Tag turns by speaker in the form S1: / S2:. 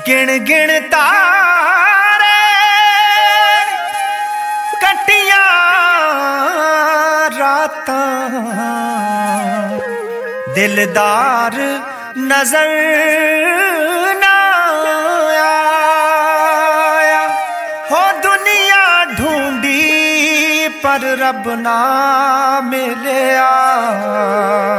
S1: गिण गिण तारे कटिया रातां दिलदार नजर ना आया। हो दुनिया ढूंढी पर रब ना मिलया।